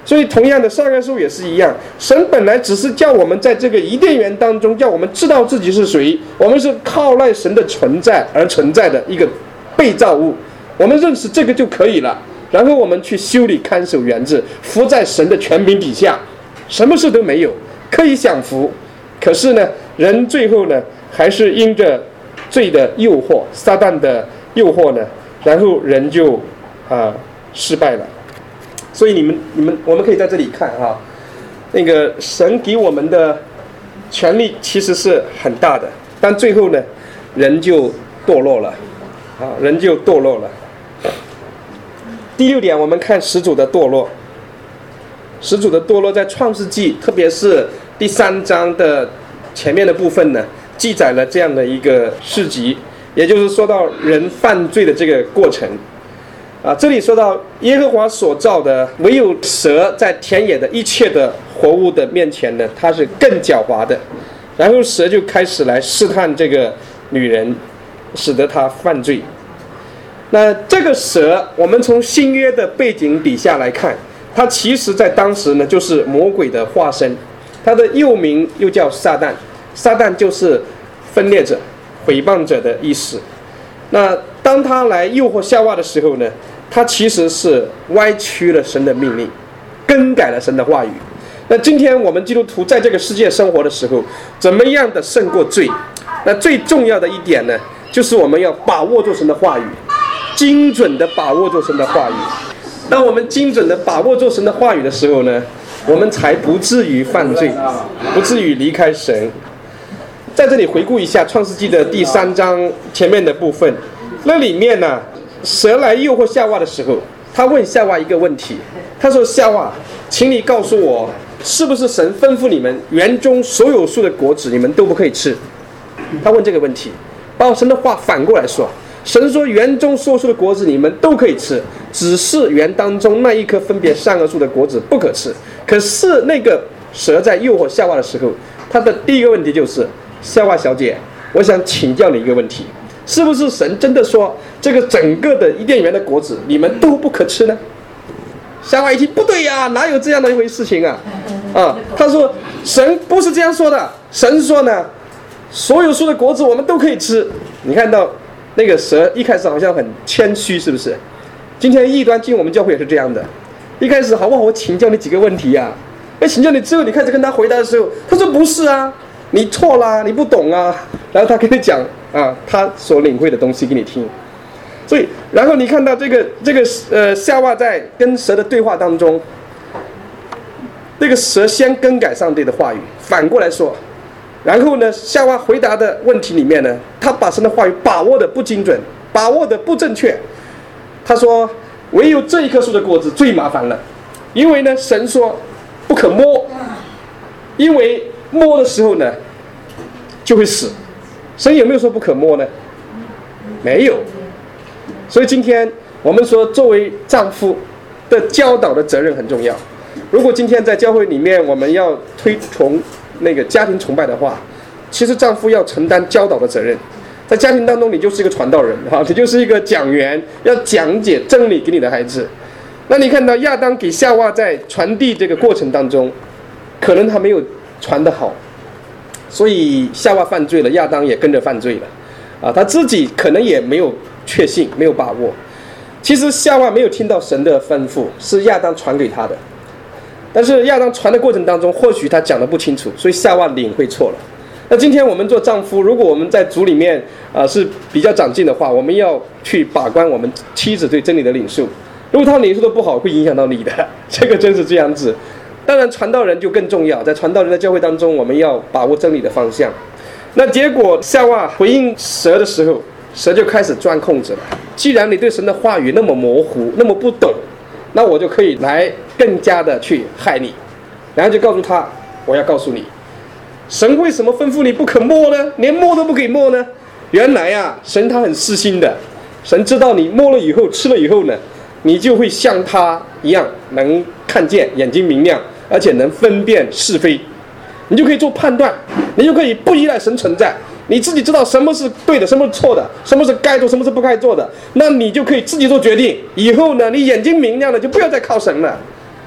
所以同样的善恶树也是一样，神本来只是叫我们在这个伊甸园当中，叫我们知道自己是谁，我们是靠赖神的存在而存在的一个被造物，我们认识这个就可以了，然后我们去修理看守园子，服在神的权柄底下，什么事都没有，可以享福。可是呢，人最后呢，还是因着罪的诱惑，撒旦的诱惑呢，然后人就失败了。所以我们可以在这里看哈，那个神给我们的权利其实是很大的，但最后呢，人就堕落了，人就堕落了。第6点，我们看始祖的堕落。始祖的堕落在创世纪，特别是第3章的前面的部分呢，记载了这样的一个事迹，也就是说到人犯罪的这个过程。这里说到耶和华所造的，唯有蛇在田野的一切的活物的面前呢，它是更狡猾的。然后蛇就开始来试探这个女人，使得她犯罪。那这个蛇，我们从新约的背景底下来看，它其实在当时呢就是魔鬼的化身，它的幼名又叫撒旦，撒旦就是分裂者、毁谤者的意思。那当他来诱惑夏娃的时候呢，他其实是歪曲了神的命令，更改了神的话语。那今天我们基督徒在这个世界生活的时候，怎么样的胜过罪？那最重要的一点呢，就是我们要把握住神的话语，精准的把握住神的话语。当我们精准的把握住神的话语的时候呢，我们才不至于犯罪，不至于离开神。在这里回顾一下创世纪的第3章前面的部分，那里面呢，蛇来诱惑夏娃的时候，他问夏娃一个问题，他说：夏娃，请你告诉我，是不是神吩咐你们园中所有树的果子你们都不可以吃？他问这个问题，把神的话反过来说，神说园中所有树的果子你们都可以吃，只是园当中那一棵分别善恶树的果子不可吃。可是那个蛇在诱惑夏娃的时候，他的第一个问题就是：夏娃小姐，我想请教你一个问题，是不是神真的说这个整个的伊甸园的果子你们都不可吃呢？夏娃一听，不对呀，哪有这样的一回事情啊？他说神不是这样说的，神说呢，所有树的果子我们都可以吃。你看到那个蛇一开始好像很谦虚，是不是？今天异端进我们教会也是这样的，一开始好不好，我请教你几个问题啊，请教你之后，你开始跟他回答的时候，他说不是啊，你错啦，你不懂啊，然后他跟你讲他所领会的东西给你听。所以然后你看到这个夏娃在跟蛇的对话当中，那个蛇先更改上帝的话语，反过来说，然后呢，夏娃回答的问题里面呢，他把神的话语把握的不精准，把握的不正确。他说唯有这一棵树的果子最麻烦了，因为呢神说不可摸，因为摸的时候呢就会死。神有没有说不可摸呢？没有。所以今天我们说，作为丈夫的教导的责任很重要。如果今天在教会里面我们要推崇那个家庭崇拜的话，其实丈夫要承担教导的责任。在家庭当中，你就是一个传道人，你就是一个讲员，要讲解真理给你的孩子。那你看到亚当给夏娃在传递这个过程当中，可能他没有传得好，所以夏娃犯罪了，亚当也跟着犯罪了，他自己可能也没有确信，没有把握。其实夏娃没有听到神的吩咐，是亚当传给他的，但是亚当传的过程当中，或许他讲得不清楚，所以夏娃领会错了。那今天我们做丈夫，如果我们在组里面是比较长进的话，我们要去把关我们妻子对真理的领受。如果他领受的不好，会影响到你的，这个真是这样子。当然传道人就更重要，在传道人的教会当中，我们要把握真理的方向。那结果夏娃回应蛇的时候，蛇就开始钻空子了。既然你对神的话语那么模糊，那么不懂，那我就可以来更加的去害你。然后就告诉他，我要告诉你，神为什么吩咐你不可摸呢？连摸都不可以摸呢？原来神他很细心的，神知道你摸了以后，吃了以后呢，你就会像他一样能看见，眼睛明亮，而且能分辨是非，你就可以做判断，你就可以不依赖神存在，你自己知道什么是对的，什么是错的，什么是该做，什么是不该做的，那你就可以自己做决定。以后呢，你眼睛明亮了，就不要再靠神了。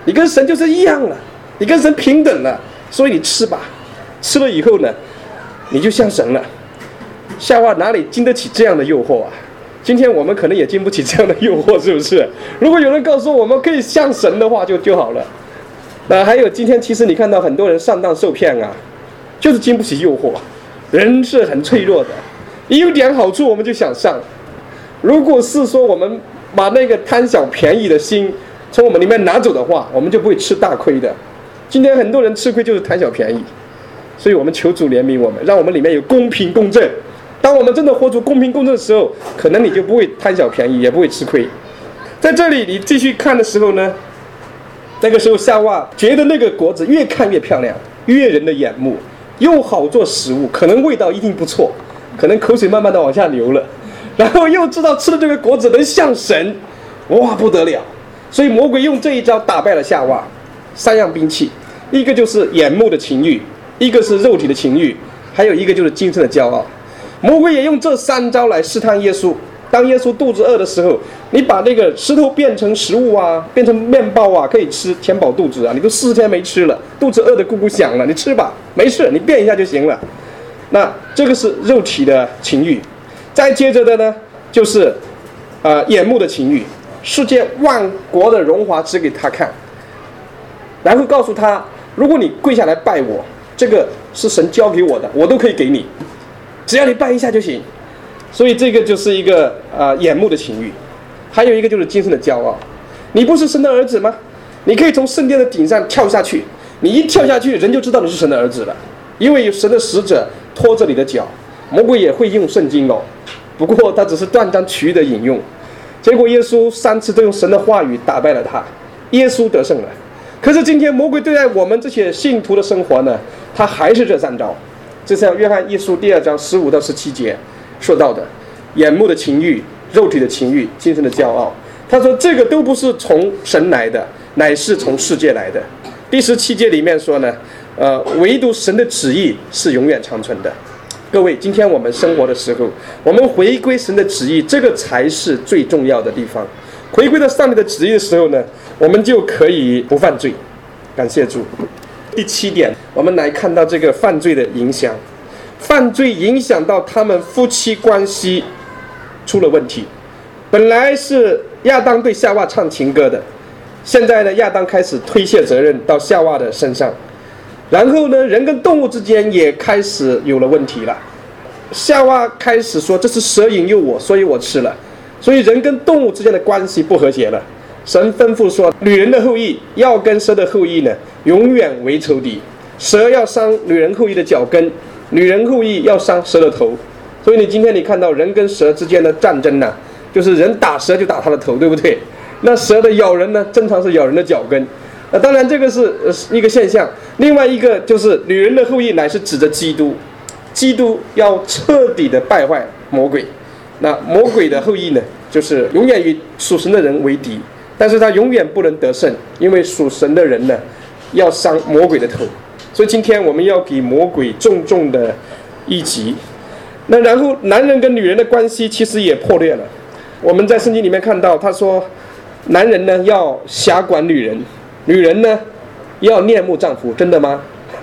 你跟神就是一样了，你跟神平等了，所以你吃吧。吃了以后呢，你就像神了。夏娃哪里经得起这样的诱惑啊？今天我们可能也经不起这样的诱惑，是不是？如果有人告诉我们可以像神的话就好了。那还有今天其实你看到很多人上当受骗啊，就是经不起诱惑。人是很脆弱的，一有点好处我们就想上。如果是说我们把那个贪小便宜的心从我们里面拿走的话，我们就不会吃大亏的。今天很多人吃亏就是贪小便宜，所以我们求主怜悯我们，让我们里面有公平公正。当我们真的活出公平公正的时候，可能你就不会贪小便宜，也不会吃亏。在这里你继续看的时候呢，那个时候夏娃觉得那个果子越看越漂亮，悦人的眼目，又好做食物，可能味道一定不错，可能口水慢慢的往下流了，然后又知道吃了这个果子能像神，哇，不得了。所以魔鬼用这一招打败了夏娃。三样兵器，一个就是眼目的情欲，一个是肉体的情欲，还有一个就是精神的骄傲。魔鬼也用这三招来试探耶稣。当耶稣肚子饿的时候，你把那个石头变成食物啊，变成面包啊，可以吃，填饱肚子啊。你都4天没吃了，肚子饿得咕咕响了，你吃吧，没事，你变一下就行了。那这个是肉体的情欲。再接着的呢，就是眼目的情欲，世界万国的荣华指给他看，然后告诉他，如果你跪下来拜我，这个是神交给我的，我都可以给你，只要你拜一下就行。所以这个就是一个眼目的情欲。还有一个就是精神的骄傲，你不是神的儿子吗？你可以从圣殿的顶上跳下去，你一跳下去，人就知道你是神的儿子了，因为有神的使者拖着你的脚。魔鬼也会用圣经哦，不过他只是断章取义的引用。结果耶稣3次都用神的话语打败了他，耶稣得胜了。可是今天魔鬼对待我们这些信徒的生活呢，他还是这3招。这是约翰一书2章15到17节说到的，眼目的情欲、肉体的情欲、精神的骄傲。他说这个都不是从神来的，乃是从世界来的。第17节里面说呢，唯独神的旨意是永远长存的。各位，今天我们生活的时候，我们回归神的旨意，这个才是最重要的地方。回归到上帝的旨意的时候呢，我们就可以不犯罪。感谢主。第7点，我们来看到这个犯罪的影响。犯罪影响到他们夫妻关系出了问题。本来是亚当对夏娃唱情歌的，现在呢，亚当开始推卸责任到夏娃的身上。然后呢，人跟动物之间也开始有了问题了。夏娃开始说这是蛇引诱我，所以我吃了。所以人跟动物之间的关系不和谐了。神吩咐说，女人的后裔要跟蛇的后裔呢永远为仇敌，蛇要伤女人后裔的脚跟，女人后裔要伤蛇的头。所以今天你看到人跟蛇之间的战争呢，就是人打蛇就打他的头，对不对？那蛇的咬人呢，正常是咬人的脚跟。当然这个是一个现象。另外一个就是女人的后裔乃是指着基督，基督要彻底的败坏魔鬼。那魔鬼的后裔呢，就是永远与属神的人为敌，但是他永远不能得胜，因为属神的人呢要伤魔鬼的头。所以今天我们要给魔鬼重重的一击。那然后男人跟女人的关系其实也破裂了。我们在圣经里面看到，他说男人呢要辖管女人，女人呢要恋慕丈夫。真的吗？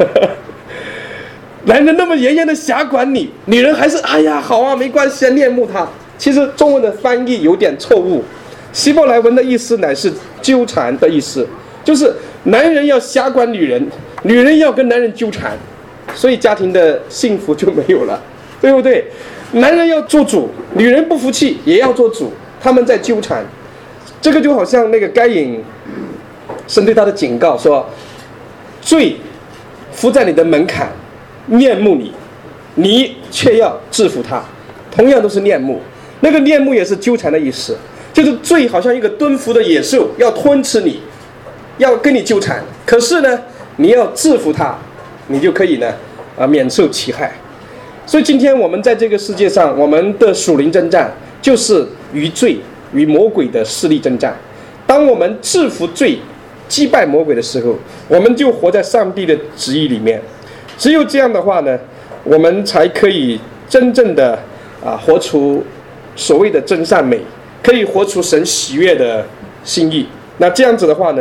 男人那么严严的辖管你，女人还是哎呀好啊，没关系啊，恋慕他。其实中文的翻译有点错误，希伯来文的意思乃是纠缠的意思，就是男人要辖管女人，女人要跟男人纠缠，所以家庭的幸福就没有了，对不对？男人要做主，女人不服气也要做主，他们在纠缠。这个就好像那个该隐，神对他的警告说，罪伏在你的门槛，恋慕你，你却要制服他。同样都是恋慕，那个恋慕也是纠缠的意思，就是罪好像一个蹲伏的野兽，要吞吃你，要跟你纠缠。可是呢，你要制服他，你就可以呢免受其害。所以今天我们在这个世界上，我们的属灵征战就是与罪与魔鬼的势力征战。当我们制服罪，击败魔鬼的时候，我们就活在上帝的旨意里面。只有这样的话呢，我们才可以真正的活出所谓的真善美，可以活出神喜悦的心意。那这样子的话呢，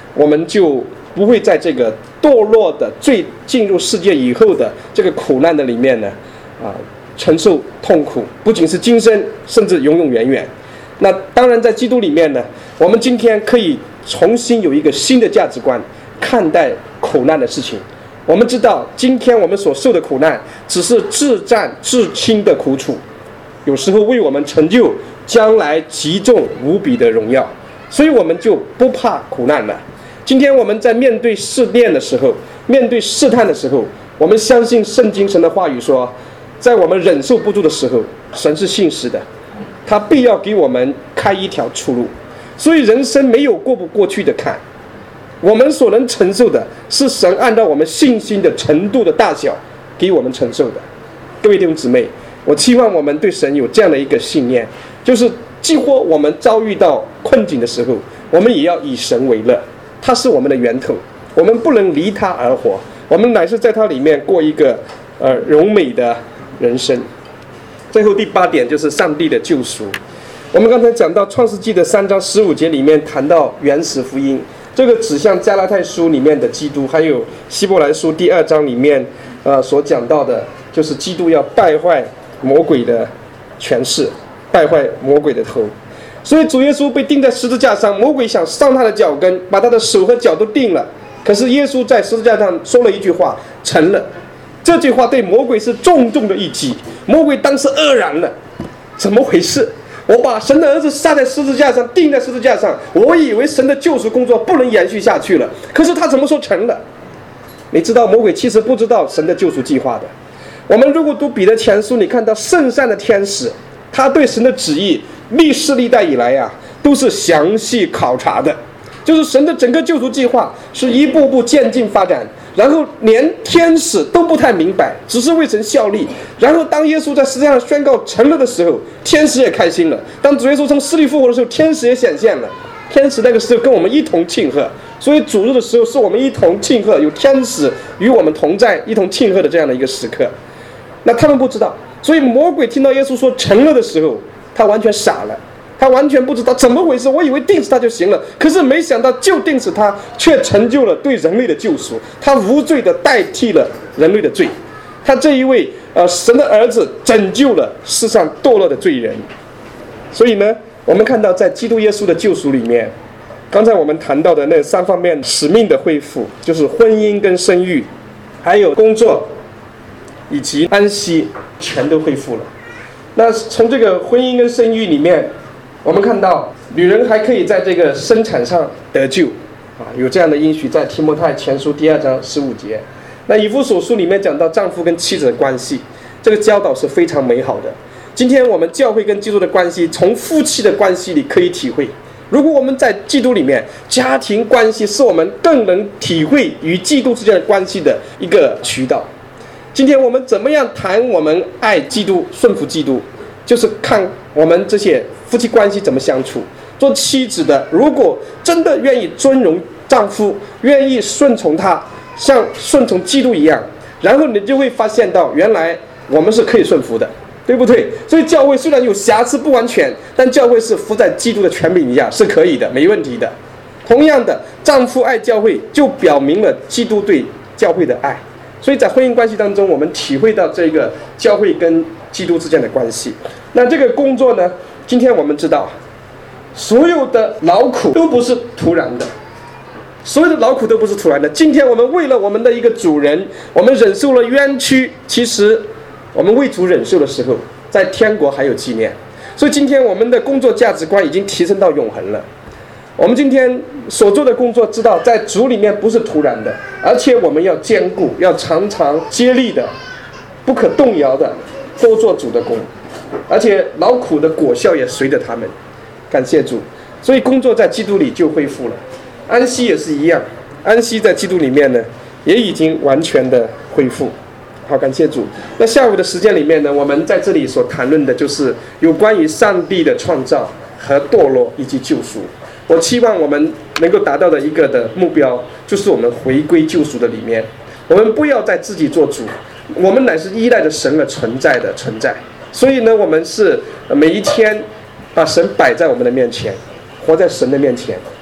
我们就不会在这个堕落的罪进入世界以后的这个苦难的里面呢，承受痛苦，不仅是今生，甚至永永远远。那当然，在基督里面呢，我们今天可以重新有一个新的价值观看待苦难的事情。我们知道，今天我们所受的苦难只是至暂至轻的苦楚，有时候为我们成就将来极重无比的荣耀，所以我们就不怕苦难了。今天我们在面对试炼的时候，面对试探的时候，我们相信圣经神的话语说，在我们忍受不住的时候，神是信实的，他必要给我们开一条出路。所以人生没有过不过去的坎，我们所能承受的是神按照我们信心的程度的大小给我们承受的。各位弟兄姊妹，我期望我们对神有这样的一个信念，就是几乎我们遭遇到困境的时候，我们也要以神为乐，他是我们的源头，我们不能离他而活，我们乃是在他里面过一个荣美的人生。最后第8点就是上帝的救赎。我们刚才讲到创世纪的3章15节里面谈到原始福音，这个指向加拉太书里面的基督，还有希伯来书第2章里面所讲到的，就是基督要败坏魔鬼的权势，败坏魔鬼的头。所以主耶稣被钉在十字架上，魔鬼想伤他的脚跟，把他的手和脚都钉了。可是耶稣在十字架上说了一句话，成了。这句话对魔鬼是重重的一击，魔鬼当时愕然了，怎么回事？我把神的儿子杀在十字架上，钉在十字架上，我以为神的救赎工作不能延续下去了，可是他怎么说成了？你知道魔鬼其实不知道神的救赎计划的。我们如果读彼得前书，你看到圣善的天使，他对神的旨意历世历代以来都是详细考察的，就是神的整个救赎计划是一步步渐进发展，然后连天使都不太明白，只是为神效力。然后当耶稣在十字架上宣告成了的时候，天使也开心了。当主耶稣从死里复活的时候，天使也显现了。天使那个时候跟我们一同庆贺，所以主日的时候是我们一同庆贺，有天使与我们同在，一同庆贺的这样的一个时刻。那他们不知道，所以魔鬼听到耶稣说成了的时候，他完全傻了，他完全不知道怎么回事。我以为钉死他就行了，可是没想到就钉死他，却成就了对人类的救赎。他无罪的代替了人类的罪，他这一位神的儿子拯救了世上堕落的罪人。所以呢，我们看到在基督耶稣的救赎里面，刚才我们谈到的那3方面使命的恢复，就是婚姻跟生育，还有工作以及安息，全都恢复了。那从这个婚姻跟生育里面，我们看到女人还可以在这个生产上得救有这样的应许，在提摩太前书第2章15节。那以弗所书里面讲到丈夫跟妻子的关系，这个教导是非常美好的。今天我们教会跟基督的关系，从夫妻的关系里可以体会。如果我们在基督里面，家庭关系是我们更能体会与基督之间的关系的一个渠道。今天我们怎么样谈我们爱基督、顺服基督，就是看我们这些夫妻关系怎么相处。做妻子的，如果真的愿意尊荣丈夫，愿意顺从他，像顺从基督一样，然后你就会发现到，原来我们是可以顺服的，对不对？所以教会虽然有瑕疵不完全，但教会是服在基督的权柄下，是可以的，没问题的。同样的，丈夫爱教会，就表明了基督对教会的爱。所以在婚姻关系当中，我们体会到这个教会跟基督之间的关系。那这个工作呢，今天我们知道，所有的劳苦都不是突然的，所有的劳苦都不是突然的。今天我们为了我们的一个主人，我们忍受了冤屈，其实我们为主忍受的时候，在天国还有纪念。所以今天我们的工作价值观已经提升到永恒了。我们今天所做的工作，知道在主里面不是突然的，而且我们要坚固，要常常接力的，不可动摇的多做主的工，而且劳苦的果效也随着他们。感谢主，所以工作在基督里就恢复了。安息也是一样，安息在基督里面呢，也已经完全的恢复。好，感谢主。那下午的时间里面呢，我们在这里所谈论的就是有关于上帝的创造和堕落以及救赎。我期望我们能够达到的一个的目标，就是我们回归救赎的里面，我们不要再自己做主，我们乃是依赖着神而存在的存在。所以呢，我们是每一天把神摆在我们的面前，活在神的面前，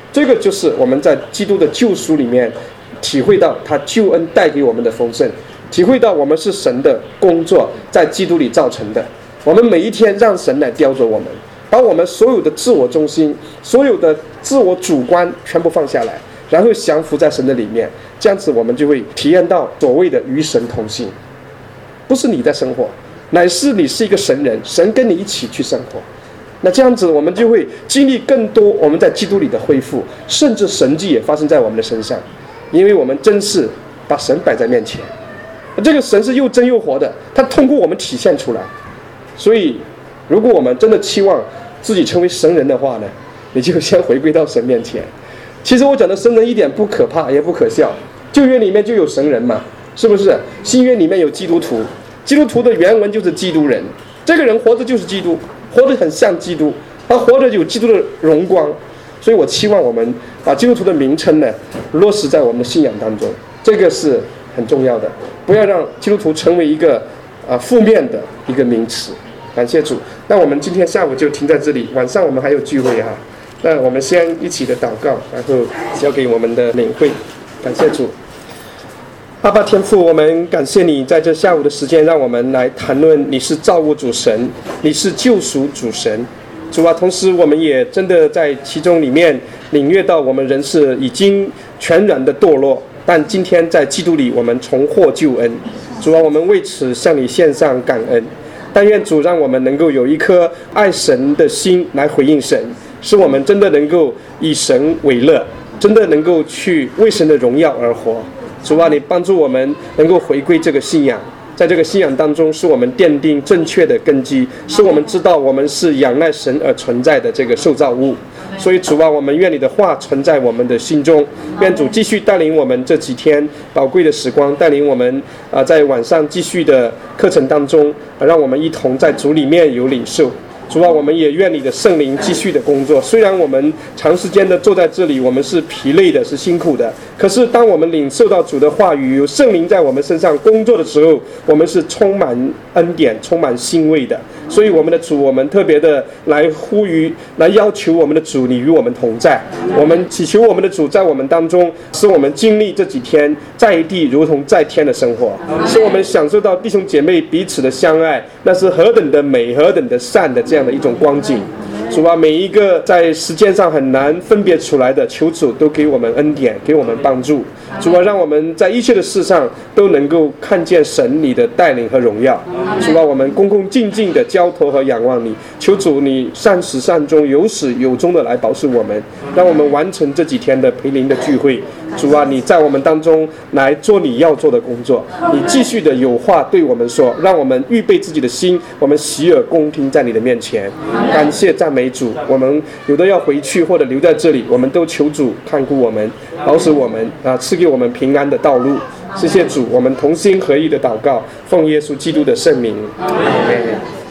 这个就是我们在基督的救赎里面体会到他救恩带给我们的丰盛，体会到我们是神的工作在基督里造成的。我们每一天让神来雕琢我们，把我们所有的自我中心、所有的自我主观全部放下来，然后降服在神的里面，这样子我们就会体验到所谓的与神同行。不是你在生活，乃是你是一个神人，神跟你一起去生活。那这样子我们就会经历更多我们在基督里的恢复，甚至神迹也发生在我们的身上，因为我们真是把神摆在面前。这个神是又真又活的，他通过我们体现出来。所以如果我们真的期望自己成为神人的话呢，你就先回归到神面前。其实我讲的神人一点不可怕也不可笑，旧约里面就有神人嘛，是不是？新约里面有基督徒，基督徒的原文就是基督人，这个人活着就是基督，活得很像基督，他活着有基督的荣光。所以我期望我们把基督徒的名称呢落实在我们的信仰当中，这个是很重要的，不要让基督徒成为一个负面的一个名词。感谢主。那我们今天下午就停在这里，晚上我们还有聚会哈。那我们先一起的祷告，然后交给我们的领会。感谢主。阿爸天父，我们感谢你在这下午的时间，让我们来谈论你是造物主神，你是救赎主神。主啊，同时我们也真的在其中里面领略到，我们人是已经全然的堕落，但今天在基督里我们重获救恩。主啊，我们为此向你献上感恩。但愿主让我们能够有一颗爱神的心来回应神，使我们真的能够以神为乐，真的能够去为神的荣耀而活。主啊，你帮助我们能够回归这个信仰，在这个信仰当中使我们奠定正确的根基，使我们知道我们是仰赖神而存在的这个受造物。所以主啊，我们愿你的话存在我们的心中，愿主继续带领我们这几天宝贵的时光，带领我们在晚上继续的课程当中，让我们一同在主里面有领受。主啊，我们也愿你的圣灵继续的工作。虽然我们长时间的坐在这里，我们是疲累的，是辛苦的，可是当我们领受到主的话语，有圣灵在我们身上工作的时候，我们是充满恩典，充满欣慰的。所以我们的主，我们特别的来呼吁，来要求我们的主，你与我们同在。我们祈求我们的主在我们当中，使我们经历这几天在地如同在天的生活，使我们享受到弟兄姐妹彼此的相爱，那是何等的美，何等的善的这样的一种光景。主啊，每一个在时间上很难分别出来的，求主都给我们恩典，给我们帮助。主啊，让我们在一切的事上都能够看见神你的带领和荣耀。主啊，我们恭恭敬敬的交托和仰望你，求主你善始善终，有始有终的来保守我们，让我们完成这几天的培灵的聚会。主啊，你在我们当中来做你要做的工作，你继续的有话对我们说，让我们预备自己的心，我们洗耳恭听在你的面前。感谢赞美主。我们有的要回去或者留在这里，我们都求主看顾我们，保守我们赐给我们平安的道路。谢谢主，我们同心合意的祷告，奉耶稣基督的圣名，阿们。